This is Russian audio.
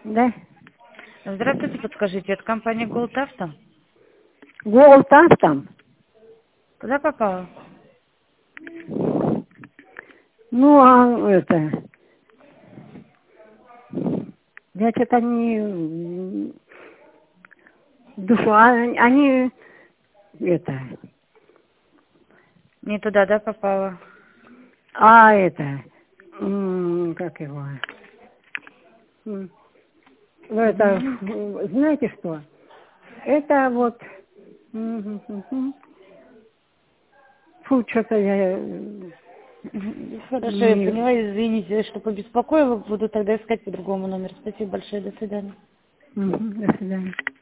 Да. Здравствуйте, подскажите, это компания Gold Auto? Gold Auto? Куда попала? Ну, а это... Я что-то не... Душу, они... Это... Не туда, да, попала? А это... Как его? Ну, это... Знаете что? Это вот... Фу, что-то я... Хорошо, я Не... поняла, извините, что побеспокоила, буду тогда искать по другому номеру. Спасибо большое, до свидания. До свидания.